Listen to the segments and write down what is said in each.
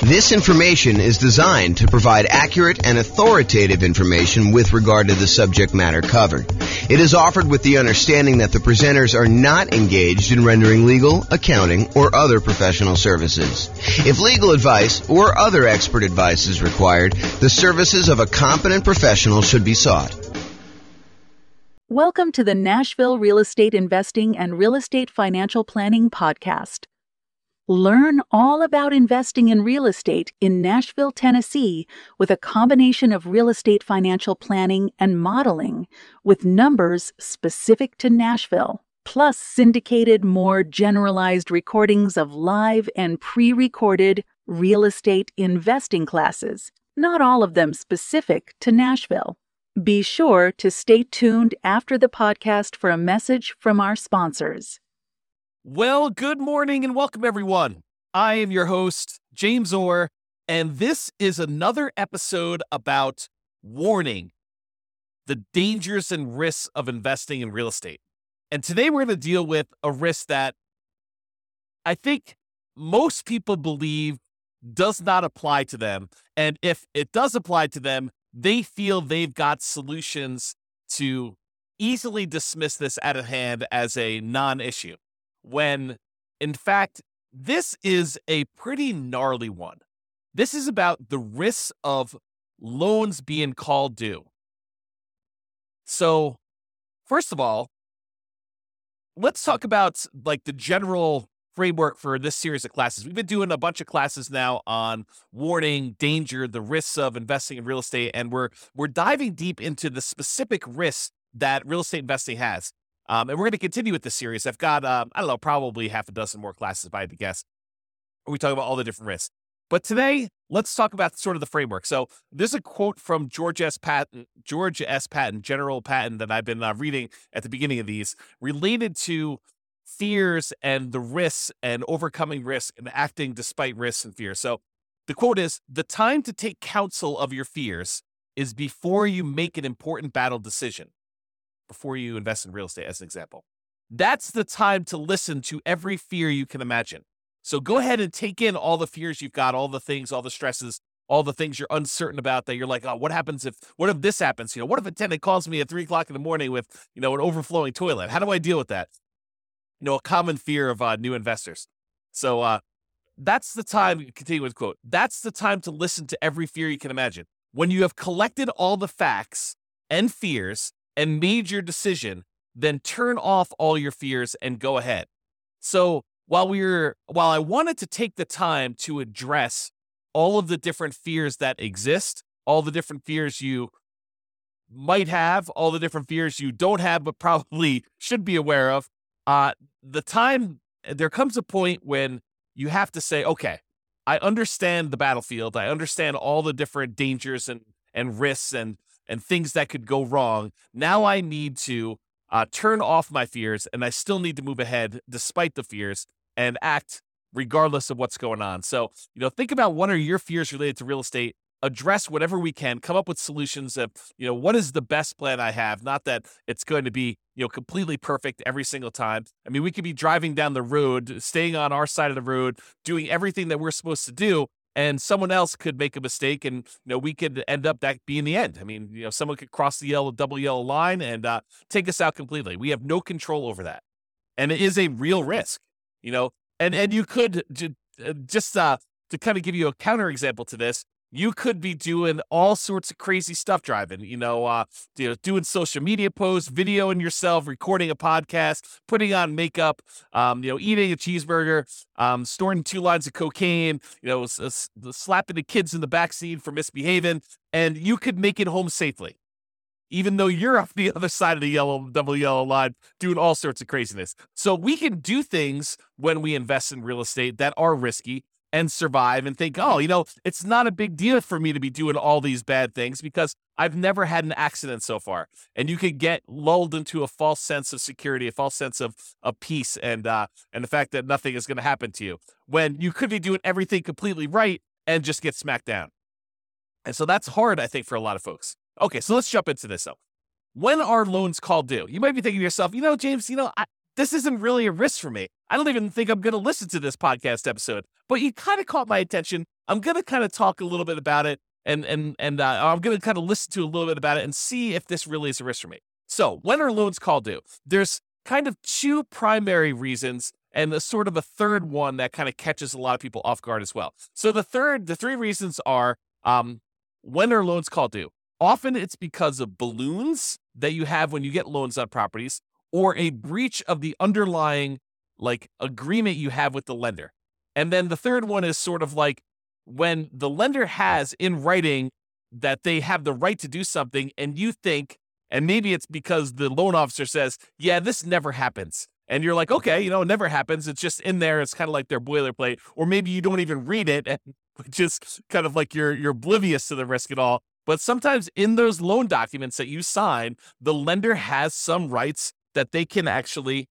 This information is designed to provide accurate and authoritative information with regard to the subject matter covered. It is offered with the understanding that the presenters are not engaged in rendering legal, accounting, or other professional services. If legal advice or other expert advice is required, the services of a competent professional should be sought. Welcome to the Nashville Real Estate Investing and Real Estate Financial Planning Podcast. Learn all about investing in real estate in Nashville, Tennessee, with a combination of real estate financial planning and modeling with numbers specific to Nashville, plus syndicated, more generalized recordings of live and pre-recorded real estate investing classes, not all of them specific to Nashville. Be sure to stay tuned after the podcast for a message from our sponsors. Well, good morning and welcome, everyone. I am your host, James Orr, and this is another episode about warning the dangers and risks of investing in real estate. And today we're going to deal with a risk that I think most people believe does not apply to them. And if it does apply to them, they feel they've got solutions to easily dismiss this out of hand as a non-issue. When, in fact, this is a pretty gnarly one. This is about the risks of loans being called due. So, first of all, let's talk about the general framework for this series of classes. We've been doing a bunch of classes now on warning, danger, the risks of investing in real estate, and we're diving deep into the specific risks that real estate investing has. And we're going to continue with this series. I've got, probably half a dozen more classes, if I had to guess, where we talk about all the different risks. But today, let's talk about sort of the framework. So there's a quote from George S. Patton, General Patton, that I've been reading at the beginning of these, related to fears and the risks and overcoming risk and acting despite risks and fears. So the quote is, "The time to take counsel of your fears is before you make an important battle decision." Before you invest in real estate, as an example. That's the time to listen to every fear you can imagine. So go ahead and take in all the fears you've got, all the things, all the stresses, all the things you're uncertain about that you're like, oh, what if this happens? What if a tenant calls me at 3 o'clock in the morning with, an overflowing toilet? How do I deal with that? A common fear of new investors. So that's the time, continue with quote, "That's the time to listen to every fear you can imagine. When you have collected all the facts and fears and made your decision, then turn off all your fears and go ahead." So while I wanted to take the time to address all of the different fears that exist, all the different fears you might have, all the different fears you don't have but probably should be aware of, there comes a point when you have to say, okay, I understand the battlefield. I understand all the different dangers and risks and things that could go wrong. Now I need to turn off my fears, and I still need to move ahead despite the fears and act regardless of what's going on. So, think about what are your fears related to real estate, address whatever we can, come up with solutions of, what is the best plan I have? Not that it's going to be, completely perfect every single time. I mean, we could be driving down the road, staying on our side of the road, doing everything that we're supposed to do, and someone else could make a mistake, and we could end up that being the end. I mean, someone could cross the double yellow line and take us out completely. We have no control over that, and it is a real risk. And you could just to kind of give you a counterexample to this, you could be doing all sorts of crazy stuff driving. Doing social media posts, videoing yourself, recording a podcast, putting on makeup, eating a cheeseburger, storing 2 lines of cocaine, slapping the kids in the backseat for misbehaving, and you could make it home safely, even though you're off the other side of the double yellow line doing all sorts of craziness. So we can do things when we invest in real estate that are risky and survive and think, it's not a big deal for me to be doing all these bad things because I've never had an accident so far. And you could get lulled into a false sense of security, a false sense of peace, and the fact that nothing is going to happen to you when you could be doing everything completely right and just get smacked down. And so that's hard, I think, for a lot of folks. Okay, so let's jump into this. So when are loans called due? You might be thinking to yourself, James, this isn't really a risk for me. I don't even think I'm going to listen to this podcast episode. But you kind of caught my attention I'm going to kind of talk a little bit about it, and I'm going to kind of listen to a little bit about it and see if this really is a risk for me. So when are loans called due? There's kind of two primary reasons and a sort of a third one that kind of catches a lot of people off guard as well. So the three reasons are, when are loans called due? Often it's because of balloons that you have when you get loans on properties, or a breach of the underlying agreement you have with the lender. And then the third one is sort of like when the lender has in writing that they have the right to do something, and you think, and maybe it's because the loan officer says, yeah, this never happens. And you're like, okay, it never happens. It's just in there. It's kind of like their boilerplate. Or maybe you don't even read it, and just kind of like you're oblivious to the risk at all. But sometimes in those loan documents that you sign, the lender has some rights that they can actually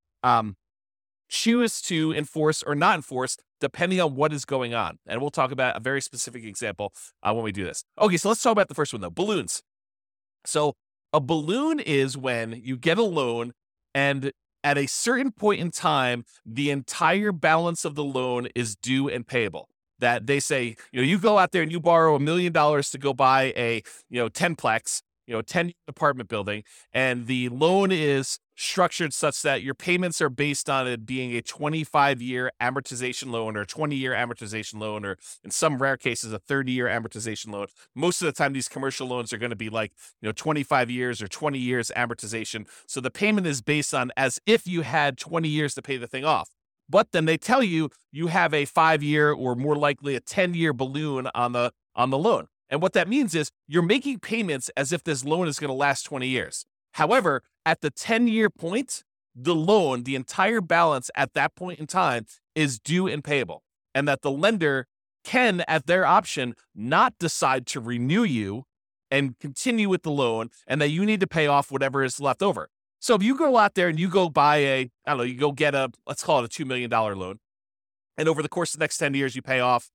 choose to enforce or not enforce, depending on what is going on. And we'll talk about a very specific example when we do this. Okay, so let's talk about the first one, though, balloons. So a balloon is when you get a loan and at a certain point in time, the entire balance of the loan is due and payable. That they say, you go out there and you borrow $1 million to go buy a, 10-plex, 10 apartment building, and the loan is structured such that your payments are based on it being a 25-year amortization loan or a 20-year amortization loan, or in some rare cases, a 30-year amortization loan. Most of the time, these commercial loans are going to be 25 years or 20 years amortization. So the payment is based on as if you had 20 years to pay the thing off. But then they tell you have a 5-year or more likely a 10-year balloon on the loan. And what that means is you're making payments as if this loan is going to last 20 years. However, at the 10-year point, the loan, the entire balance at that point in time is due and payable. And that the lender can, at their option, not decide to renew you and continue with the loan, and that you need to pay off whatever is left over. So if you go out there and you go buy you go get let's call it a $2 million loan. And over the course of the next 10 years, you pay off,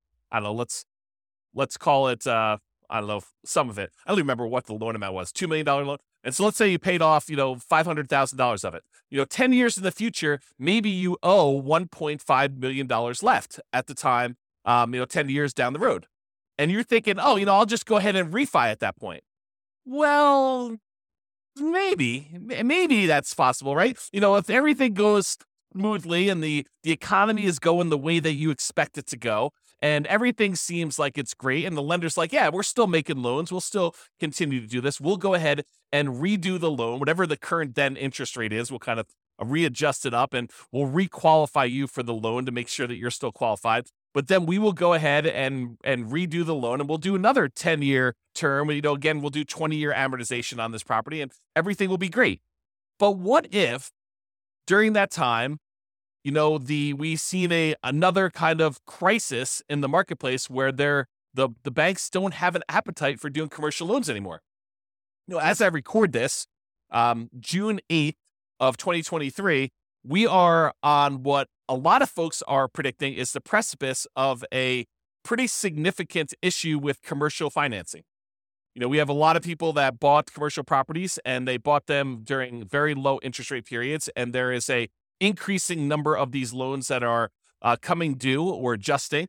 let's call it, some of it. I don't even remember what the loan amount was, $2 million loan. And so let's say you paid off, $500,000 of it. 10 years in the future, maybe you owe $1.5 million left at the time, 10 years down the road. And you're thinking, I'll just go ahead and refi at that point. Well, maybe that's possible, right? If everything goes smoothly and the economy is going the way that you expect it to go, and everything seems like it's great, and the lender's like, yeah, we're still making loans, we'll still continue to do this, we'll go ahead and redo the loan, whatever the current then interest rate is, we'll kind of readjust it up, and we'll requalify you for the loan to make sure that you're still qualified. But then we will go ahead and redo the loan, and we'll do another 10-year term. Again, we'll do 20-year amortization on this property, and everything will be great. But what if during that time, we've seen another kind of crisis in the marketplace where the banks don't have an appetite for doing commercial loans anymore. As I record this, June 8th of 2023, we are on what a lot of folks are predicting is the precipice of a pretty significant issue with commercial financing. We have a lot of people that bought commercial properties, and they bought them during very low interest rate periods, and there is a increasing number of these loans that are coming due or adjusting.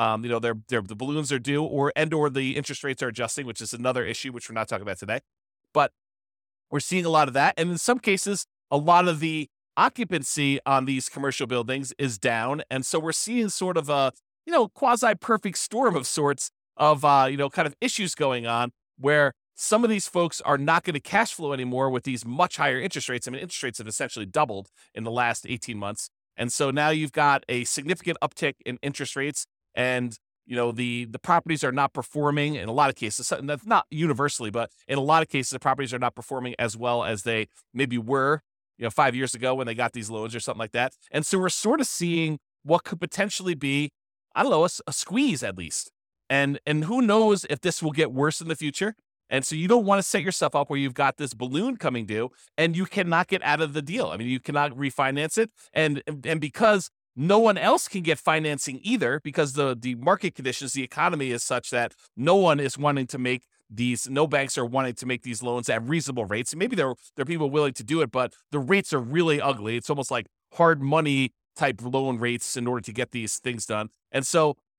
The balloons are due, or the interest rates are adjusting, which is another issue which we're not talking about today. But we're seeing a lot of that, and in some cases, a lot of the occupancy on these commercial buildings is down, and so we're seeing sort of a quasi-perfect storm of sorts of kind of issues going on where some of these folks are not going to cash flow anymore with these much higher interest rates. I mean, interest rates have essentially doubled in the last 18 months. And so now you've got a significant uptick in interest rates, and, the properties are not performing in a lot of cases. And that's not universally, but in a lot of cases, the properties are not performing as well as they maybe were, 5 years ago when they got these loans or something like that. And so we're sort of seeing what could potentially be, a squeeze at least. And who knows if this will get worse in the future. And so you don't want to set yourself up where you've got this balloon coming due and you cannot get out of the deal. I mean, you cannot refinance it. And because no one else can get financing either, because the market conditions, the economy is such that no one is wanting to make no banks are wanting to make these loans at reasonable rates. And maybe there are people willing to do it, but the rates are really ugly. It's almost like hard money type loan rates in order to get these things done. And so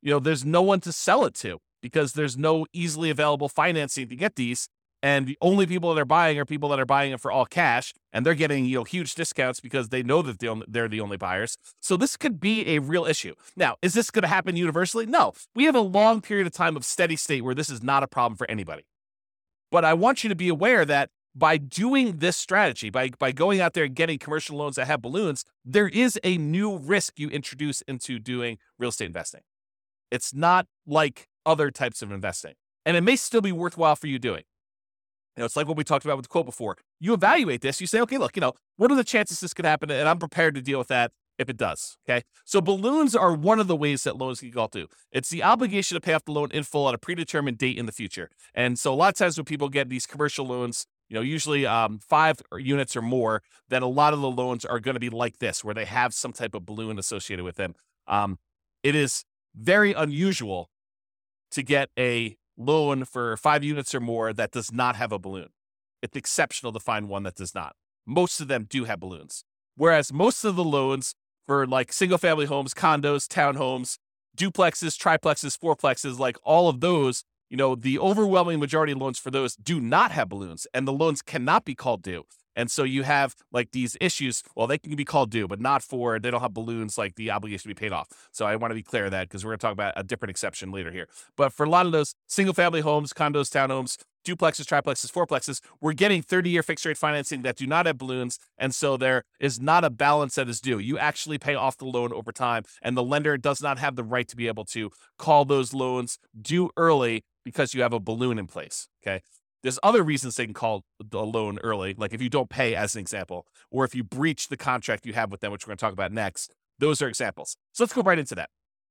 there's no one to sell it to because there's no easily available financing to get these. And the only people that are buying are people that are buying it for all cash, and they're getting huge discounts because they know that they're the only buyers. So this could be a real issue. Now, is this going to happen universally? No. We have a long period of time of steady state where this is not a problem for anybody. But I want you to be aware that by doing this strategy, by going out there and getting commercial loans that have balloons, there is a new risk you introduce into doing real estate investing. It's not like other types of investing, and it may still be worthwhile for you doing. It's like what we talked about with the quote before. You evaluate this. You say, okay, look, what are the chances this could happen? And I'm prepared to deal with that if it does. Okay. So balloons are one of the ways that loans can go to. It's the obligation to pay off the loan in full at a predetermined date in the future. And so a lot of times when people get these commercial loans, usually 5 units or more, then a lot of the loans are going to be like this, where they have some type of balloon associated with them. It is very unusual to get a loan for 5 units or more that does not have a balloon. It's exceptional to find one that does not. Most of them do have balloons. Whereas most of the loans for like single family homes, condos, townhomes, duplexes, triplexes, fourplexes, like all of those, the overwhelming majority of loans for those do not have balloons, and the loans cannot be called due. And so you have like these issues. Well, they can be called due, but they don't have balloons like the obligation to be paid off. So I want to be clear of that because we're going to talk about a different exception later here. But for a lot of those single family homes, condos, townhomes, duplexes, triplexes, fourplexes, we're getting 30-year fixed rate financing that do not have balloons. And so there is not a balance that is due. You actually pay off the loan over time, and the lender does not have the right to be able to call those loans due early because you have a balloon in place. Okay. There's other reasons they can call a loan early, like if you don't pay, as an example, or if you breach the contract you have with them, which we're going to talk about next. Those are examples. So let's go right into that.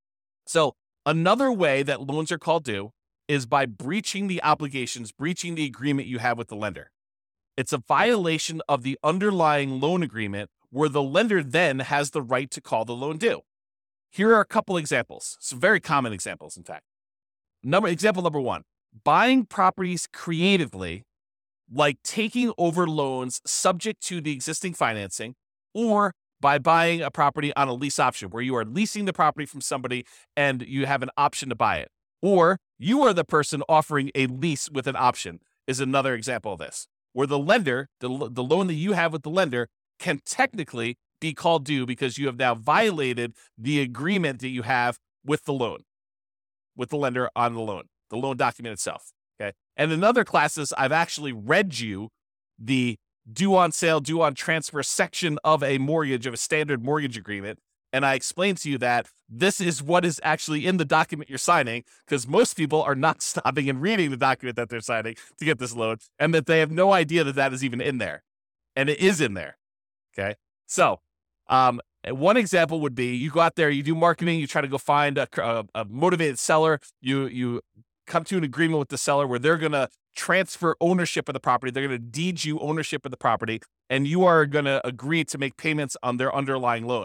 So another way that loans are called due is by breaching the obligations, breaching the agreement you have with the lender. It's a violation of the underlying loan agreement where the lender then has the right to call the loan due. Here are a couple examples, some very common examples, in fact. Example number 1. Buying properties creatively, like taking over loans subject to the existing financing, or by buying a property on a lease option where you are leasing the property from somebody and you have an option to buy it. Or you are the person offering a lease with an option is another example of this, where the lender, the loan that you have with the lender can technically be called due because you have now violated the agreement that you have with the loan, with the lender on the loan document itself. Okay. And in other classes, I've actually read you the due on sale, due on transfer section of a mortgage, of a standard mortgage agreement. And I explained to you that this is what is actually in the document you're signing, because most people are not stopping and reading the document that they're signing to get this loan, and that they have no idea that that is even in there. And it is in there. Okay. So, one example would be you go out there, you do marketing, you try to go find a motivated seller, you come to an agreement with the seller where they're going to transfer ownership of the property. They're going to deed you ownership of the property, and you are going to agree to make payments on their underlying loan.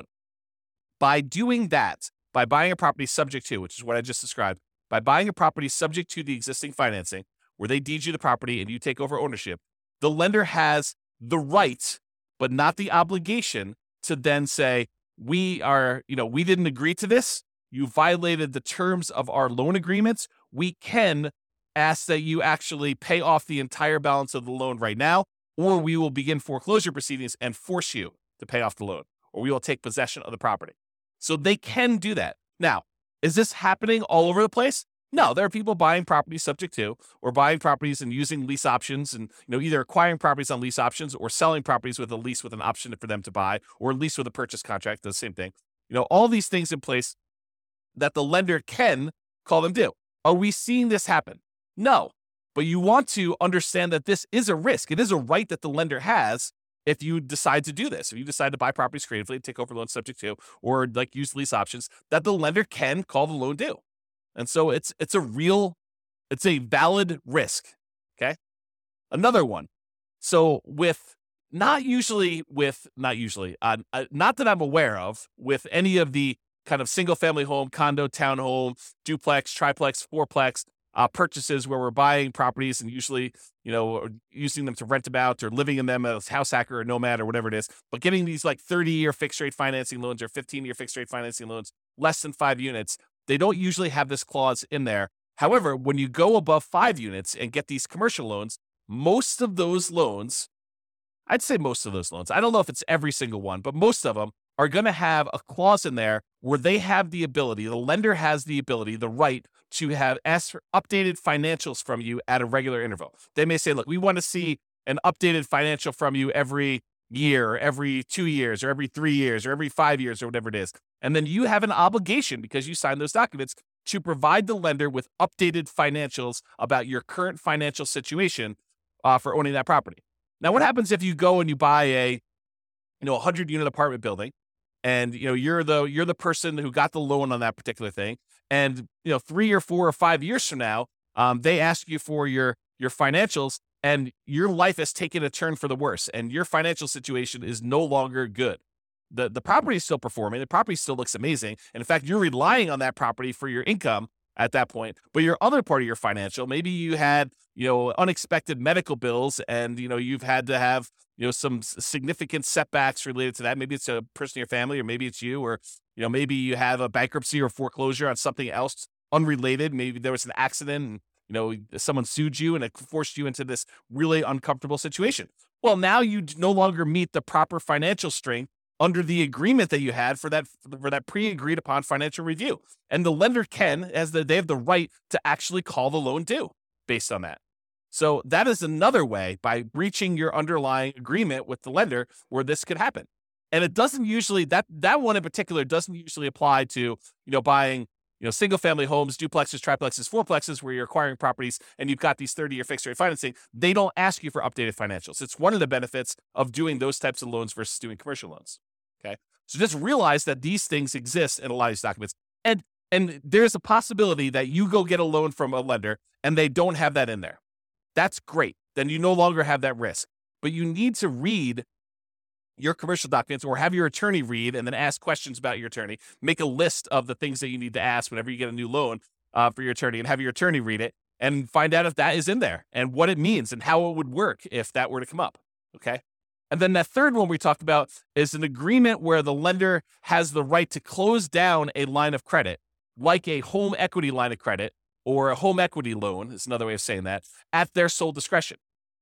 By doing that, by buying a property subject to, which is what I just described, by buying a property subject to the existing financing, where they deed you the property and you take over ownership, the lender has the right, but not the obligation, to then say, we didn't agree to this. You violated the terms of our loan agreements. We can ask that you actually pay off the entire balance of the loan right now, or we will begin foreclosure proceedings and force you to pay off the loan, or we will take possession of the property. So they can do that. Now, is this happening all over the place? No, there are people buying properties subject to, or buying properties and using lease options, and either acquiring properties on lease options or selling properties with a lease with an option for them to buy, or lease with a purchase contract, the same thing. All these things in place that the lender can call them due. Are we seeing this happen? No, but you want to understand that this is a risk. It is a right that the lender has if you decide to do this. If you decide to buy properties creatively, take over loans subject to, or like use lease options, that the lender can call the loan due. And so it's a valid risk. Okay. Another one. So not that I'm aware of with any of the kind of single family home, condo, townhome, duplex, triplex, fourplex purchases where we're buying properties and usually, using them to rent them out or living in them as house hacker or nomad or whatever it is, but getting these like 30-year fixed rate financing loans or 15-year fixed rate financing loans, less than 5 units. They don't usually have this clause in there. However, when you go above 5 units and get these commercial loans, most of those loans, I'd say most of those loans, I don't know if it's every single one, but most of them are going to have a clause in there where they have the ability, the lender has the ability, the right to ask for updated financials from you at a regular interval. They may say, look, we want to see an updated financial from you every year, or every 2 years, or every 3 years, or every 5 years, or whatever it is. And then you have an obligation, because you signed those documents, to provide the lender with updated financials about your current financial situation for owning that property. Now, what happens if you go and you buy a 100-unit apartment building, and you're the person who got the loan on that particular thing, and 3 or 4 or 5 years from now, they ask you for your financials, and your life has taken a turn for the worse, and your financial situation is no longer good. The property is still performing. The property still looks amazing. And in fact, you're relying on that property for your income at that point. But your other part of your financial, maybe you had, unexpected medical bills, and, you've had to have, some significant setbacks related to that. Maybe it's a person in your family, or maybe it's you, or, maybe you have a bankruptcy or foreclosure on something else unrelated. Maybe there was an accident and, someone sued you and it forced you into this really uncomfortable situation. Well, now you no longer meet the proper financial strength under the agreement that you had for that pre-agreed upon financial review. And the lender they have the right to actually call the loan due based on that. So that is another way, by breaching your underlying agreement with the lender, where this could happen. And it doesn't usually, that one in particular doesn't usually apply to, buying, single family homes, duplexes, triplexes, fourplexes, where you're acquiring properties and you've got these 30-year fixed rate financing. They don't ask you for updated financials. It's one of the benefits of doing those types of loans versus doing commercial loans. Okay. So just realize that these things exist in a lot of these documents. And there's a possibility that you go get a loan from a lender and they don't have that in there. That's great. Then you no longer have that risk. But you need to read your commercial documents, or have your attorney read and then ask questions about your attorney. Make a list of the things that you need to ask whenever you get a new loan for your attorney, and have your attorney read it and find out if that is in there and what it means and how it would work if that were to come up. Okay. And then that third one we talked about is an agreement where the lender has the right to close down a line of credit, like a home equity line of credit or a home equity loan, is another way of saying that, at their sole discretion.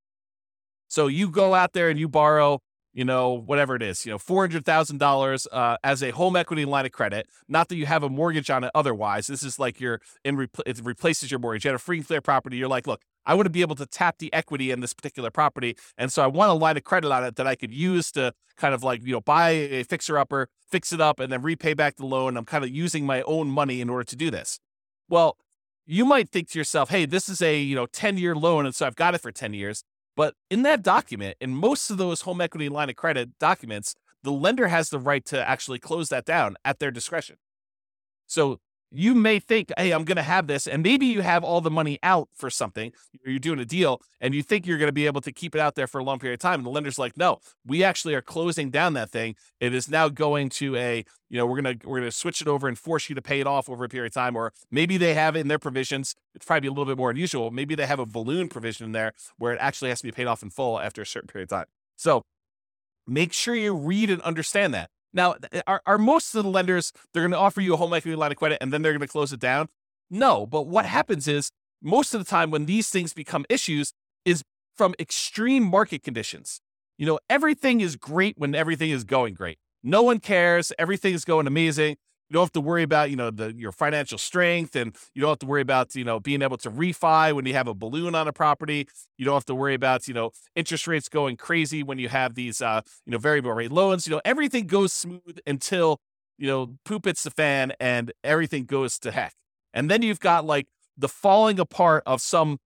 So you go out there and you borrow, whatever it is, $400,000 as a home equity line of credit. Not that you have a mortgage on it otherwise. This is like it replaces your mortgage. You had a free and clear property. You're like, look, I want to be able to tap the equity in this particular property. And so I want a line of credit on it that I could use to kind of buy a fixer-upper, fix it up, and then repay back the loan. I'm kind of using my own money in order to do this. Well, you might think to yourself, hey, this is a 10-year loan, and so I've got it for 10 years. But in that document, in most of those home equity line of credit documents, the lender has the right to actually close that down at their discretion. So you may think, hey, I'm going to have this, and maybe you have all the money out for something, or you're doing a deal, and you think you're going to be able to keep it out there for a long period of time. And the lender's like, no, we actually are closing down that thing. It is now going to we're going to switch it over and force you to pay it off over a period of time. Or maybe they have in their provisions, it's probably a little bit more unusual, maybe they have a balloon provision in there where it actually has to be paid off in full after a certain period of time. So make sure you read and understand that. Now, are most of the lenders, they're going to offer you a home equity line of credit and then they're going to close it down? No, but what happens is most of the time when these things become issues is from extreme market conditions. Everything is great when everything is going great. No one cares. Everything is going amazing. You don't have to worry about, your financial strength, and you don't have to worry about, being able to refi when you have a balloon on a property. You don't have to worry about, interest rates going crazy when you have these, variable rate loans. Everything goes smooth until, poop hits the fan and everything goes to heck. And then you've got the falling apart of some,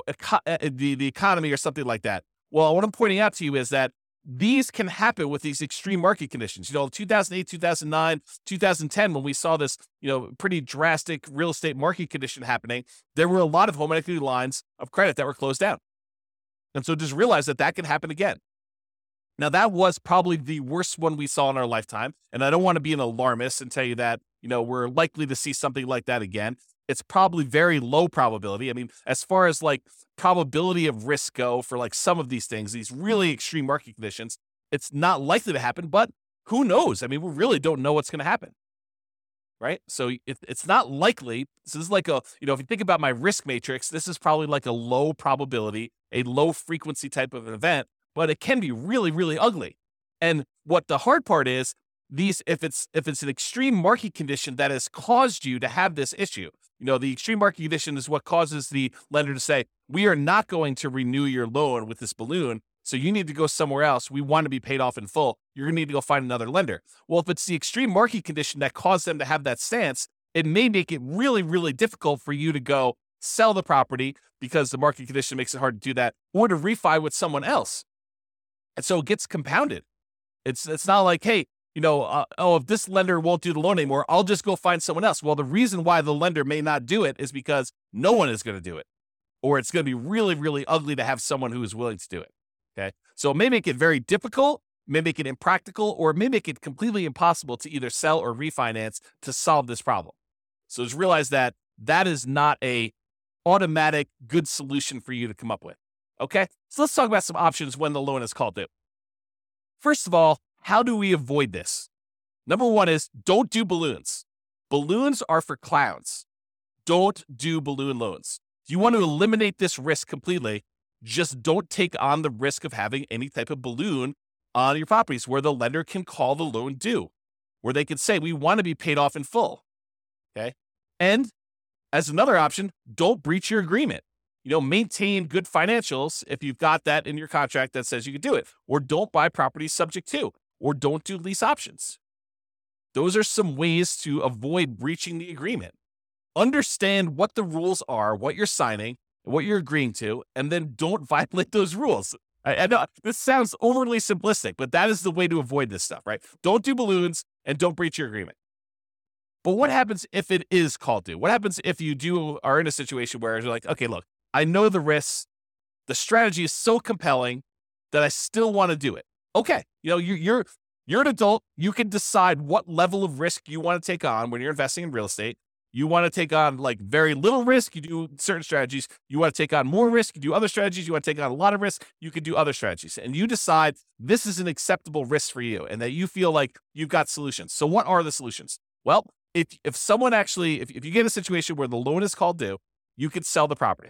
the economy or something like that. Well, what I'm pointing out to you is that these can happen with these extreme market conditions. 2008, 2009, 2010, when we saw this, pretty drastic real estate market condition happening, there were a lot of home equity lines of credit that were closed down. And so just realize that can happen again. Now, that was probably the worst one we saw in our lifetime. And I don't want to be an alarmist and tell you that, we're likely to see something like that again. It's probably very low probability. I mean, as far as probability of risk go for some of these things, these really extreme market conditions, it's not likely to happen, but who knows? I mean, we really don't know what's going to happen. right? So it's not likely. This is like if you think about my risk matrix, this is probably like a low probability, a low frequency type of an event, but it can be really, really ugly. And what the hard part is, if it's an extreme market condition that has caused you to have this issue, the extreme market condition is what causes the lender to say, we are not going to renew your loan with this balloon, so you need to go somewhere else. We want to be paid off in full. You're going to need to go find another lender. Well, if it's the extreme market condition that caused them to have that stance, it may make it really, really difficult for you to go sell the property because the market condition makes it hard to do that, or to refi with someone else. And so it gets compounded. It's not like, hey, if this lender won't do the loan anymore, I'll just go find someone else. Well, the reason why the lender may not do it is because no one is going to do it, or it's going to be really, really ugly to have someone who is willing to do it. Okay. So it may make it very difficult, may make it impractical, or it may make it completely impossible to either sell or refinance to solve this problem. So just realize that is not a automatic good solution for you to come up with. Okay. So let's talk about some options when the loan is called due. First of all, how do we avoid this? Number one is don't do balloons. Balloons are for clowns. Don't do balloon loans. If you want to eliminate this risk completely, just don't take on the risk of having any type of balloon on your properties where the lender can call the loan due, where they can say, we want to be paid off in full. Okay. And as another option, don't breach your agreement. Maintain good financials if you've got that in your contract that says you can do it, or don't buy properties subject to, or don't do lease options. Those are some ways to avoid breaching the agreement. Understand what the rules are, what you're signing, what you're agreeing to, and then don't violate those rules. I know this sounds overly simplistic, but that is the way to avoid this stuff, right? Don't do balloons and don't breach your agreement. But what happens if it is called due? What happens if you are in a situation where you're like, okay, look, I know the risks. The strategy is so compelling that I still want to do it. Okay, you're an adult. You can decide what level of risk you want to take on when you're investing in real estate. You want to take on like very little risk, you do certain strategies. You want to take on more risk, you do other strategies. You want to take on a lot of risk, you can do other strategies. And you decide this is an acceptable risk for you and that you feel like you've got solutions. So what are the solutions? Well, if someone actually, if you get a situation where the loan is called due, you could sell the property.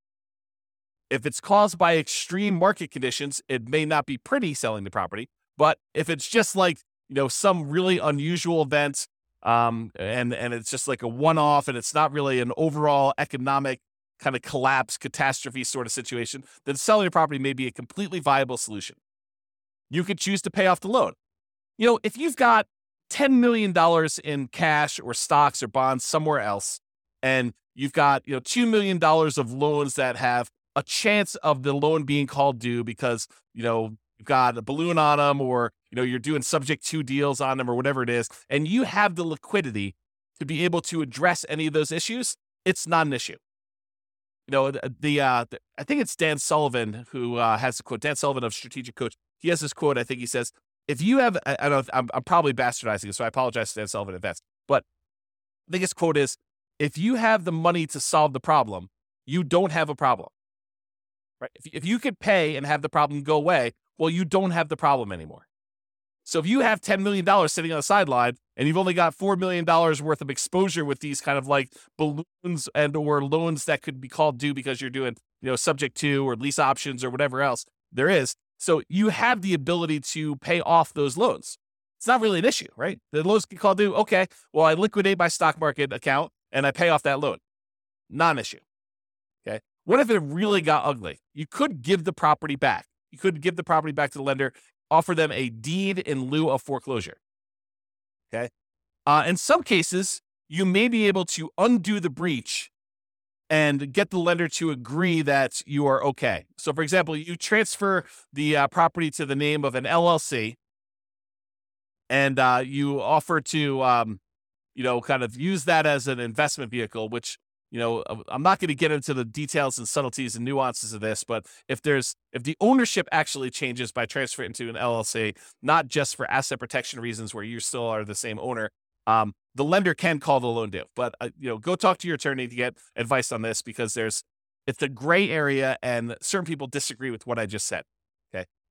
If it's caused by extreme market conditions, it may not be pretty selling the property. But if it's just like, some really unusual event, and it's just like a one-off and it's not really an overall economic kind of collapse, catastrophe sort of situation, then selling the property may be a completely viable solution. You could choose to pay off the loan. If you've got $10 million in cash or stocks or bonds somewhere else, and you've got, $2 million of loans that have a chance of the loan being called due because, you've got a balloon on them, or, you're doing subject to deals on them, or whatever it is, and you have the liquidity to be able to address any of those issues, it's not an issue. I think it's Dan Sullivan who has the quote, Dan Sullivan of Strategic Coach. He has this quote, I think he says, if you have, I don't know, I'm probably bastardizing it, so I apologize to Dan Sullivan in advance, but I think his quote is, if you have the money to solve the problem, you don't have a problem. Right? If you could pay and have the problem go away, well, you don't have the problem anymore. So if you have $10 million sitting on the sideline and you've only got $4 million worth of exposure with these kind of like balloons and or loans that could be called due because you're doing, subject to or lease options or whatever else there is. So you have the ability to pay off those loans. It's not really an issue, right? The loans get called due. Okay, well, I liquidate my stock market account and I pay off that loan. Non-issue. Okay. What if it really got ugly? You could give the property back. You could give the property back to the lender, offer them a deed in lieu of foreclosure. Okay. In some cases, you may be able to undo the breach and get the lender to agree that you are okay. So, for example, you transfer the property to the name of an LLC, and you offer to, kind of use that as an investment vehicle, which, I'm not going to get into the details and subtleties and nuances of this, but if the ownership actually changes by transferring into an LLC, not just for asset protection reasons where you still are the same owner, the lender can call the loan due. But, go talk to your attorney to get advice on this, because it's a gray area and certain people disagree with what I just said. Okay.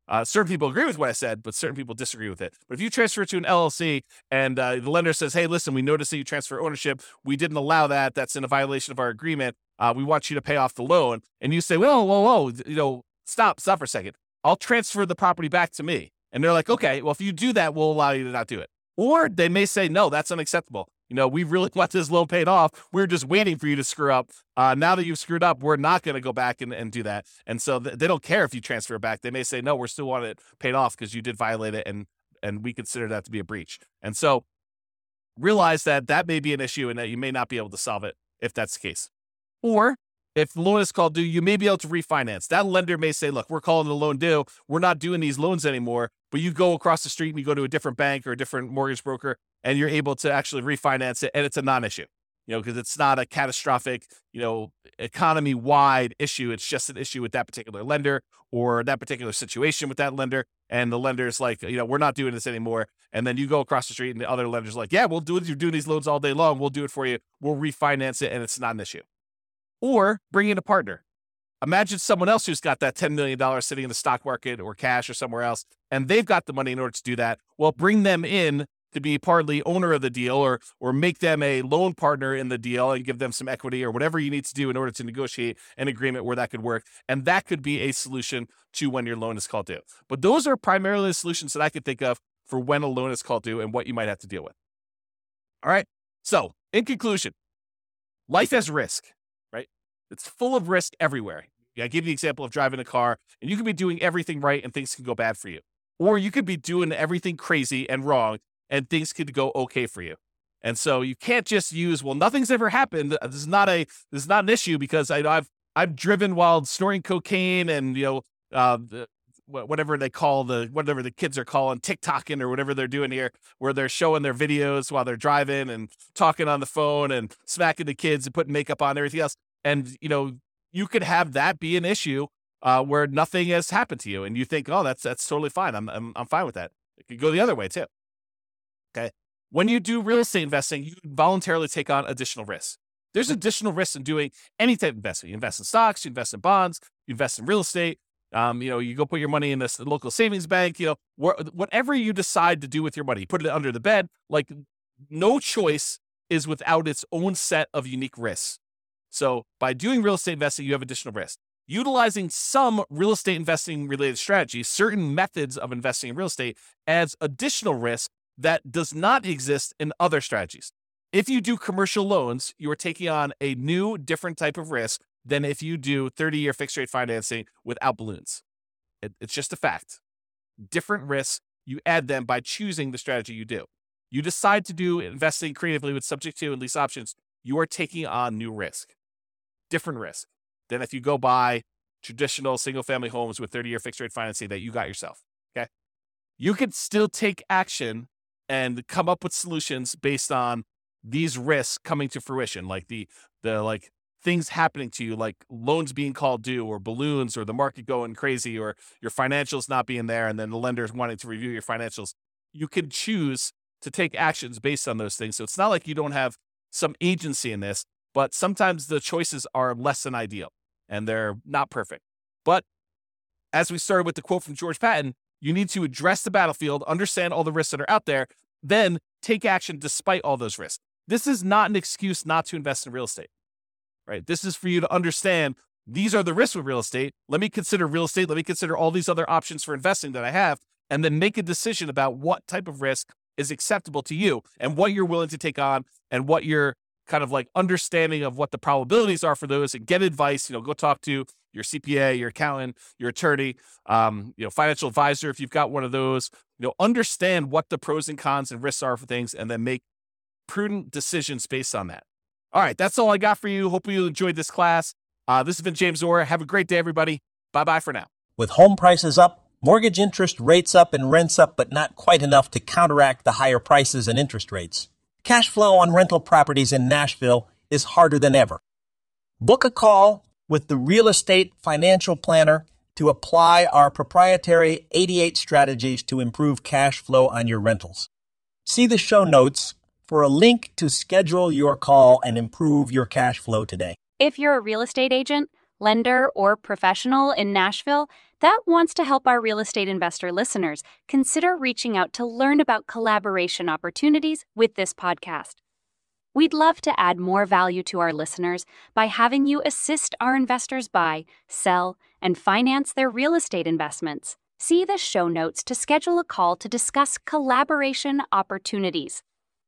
Certain people agree with what I said, but certain people disagree with it. But if you transfer it to an LLC and the lender says, hey, listen, we noticed that you transfer ownership. We didn't allow that. That's in a violation of our agreement. We want you to pay off the loan. And you say, whoa, stop for a second. I'll transfer the property back to me. And they're like, okay, well, if you do that, we'll allow you to not do it. Or they may say, no, that's unacceptable. We really want this loan paid off. We're just waiting for you to screw up. Now that you've screwed up, we're not going to go back and do that. And so they don't care if you transfer it back. They may say, no, we're still want it paid off because you did violate it, and we consider that to be a breach. And so realize that may be an issue and that you may not be able to solve it if that's the case. Or if the loan is called due, you may be able to refinance. That lender may say, look, we're calling the loan due. We're not doing these loans anymore. But you go across the street and you go to a different bank or a different mortgage broker, and you're able to actually refinance it. And it's a non-issue, because it's not a catastrophic, economy-wide issue. It's just an issue with that particular lender or that particular situation with that lender. And the lender's like, we're not doing this anymore. And then you go across the street and the other lender's like, yeah, we'll do it. You're doing these loans all day long. We'll do it for you. We'll refinance it. And it's not an issue. Or bring in a partner. Imagine someone else who's got that $10 million sitting in the stock market or cash or somewhere else, and they've got the money in order to do that. Well, bring them in to be partly owner of the deal or make them a loan partner in the deal and give them some equity or whatever you need to do in order to negotiate an agreement where that could work. And that could be a solution to when your loan is called due. But those are primarily the solutions that I could think of for when a loan is called due and what you might have to deal with. All right. So in conclusion, life has risk, right? It's full of risk everywhere. I give the example of driving a car, and you could be doing everything right and things can go bad for you. Or you could be doing everything crazy and wrong and things could go okay for you. And so you can't just use, well, nothing's ever happened. This is not an issue because I've driven while snorting cocaine and, whatever the kids are calling TikToking or whatever they're doing here, where they're showing their videos while they're driving and talking on the phone and smacking the kids and putting makeup on and everything else. And, you could have that be an issue where nothing has happened to you, and you think, oh, that's totally fine. I'm fine with that. It could go the other way too. Okay. When you do real estate investing, you voluntarily take on additional risks. There's additional risks in doing any type of investment. You invest in stocks, you invest in bonds, you invest in real estate. You go put your money in this local savings bank. Whatever you decide to do with your money, you put it under the bed. Like, no choice is without its own set of unique risks. So by doing real estate investing, you have additional risk. Utilizing some real estate investing related strategies, certain methods of investing in real estate adds additional risk that does not exist in other strategies. If you do commercial loans, you are taking on a new, different type of risk than if you do 30-year fixed rate financing without balloons. It's just a fact. Different risks, you add them by choosing the strategy you do. You decide to do investing creatively with subject to and lease options, you are taking on new risk. Different risk than if you go buy traditional single-family homes with 30-year fixed-rate financing that you got yourself, okay? You could still take action and come up with solutions based on these risks coming to fruition, like the things happening to you, like loans being called due or balloons or the market going crazy or your financials not being there and then the lenders wanting to review your financials. You can choose to take actions based on those things. So it's not like you don't have some agency in this, but sometimes the choices are less than ideal and they're not perfect. But as we started with the quote from George Patton, you need to address the battlefield, understand all the risks that are out there, then take action despite all those risks. This is not an excuse not to invest in real estate, right? This is for you to understand these are the risks with real estate. Let me consider real estate. Let me consider all these other options for investing that I have, and then make a decision about what type of risk is acceptable to you and what you're willing to take on and what you're kind of like understanding of what the probabilities are for those, and get advice. Go talk to your CPA, your accountant, your attorney, financial advisor if you've got one of those. Understand what the pros and cons and risks are for things, and then make prudent decisions based on that. All right, that's all I got for you. Hope you enjoyed this class. This has been James Orr. Have a great day, everybody. Bye-bye for now. With home prices up, mortgage interest rates up, and rents up, but not quite enough to counteract the higher prices and interest rates, cash flow on rental properties in Nashville is harder than ever. Book a call with the Real Estate Financial Planner to apply our proprietary 88 strategies to improve cash flow on your rentals. See the show notes for a link to schedule your call and improve your cash flow today. If you're a real estate agent, lender, or professional in Nashville, that wants to help our real estate investor listeners, consider reaching out to learn about collaboration opportunities with this podcast. We'd love to add more value to our listeners by having you assist our investors buy, sell, and finance their real estate investments. See the show notes to schedule a call to discuss collaboration opportunities.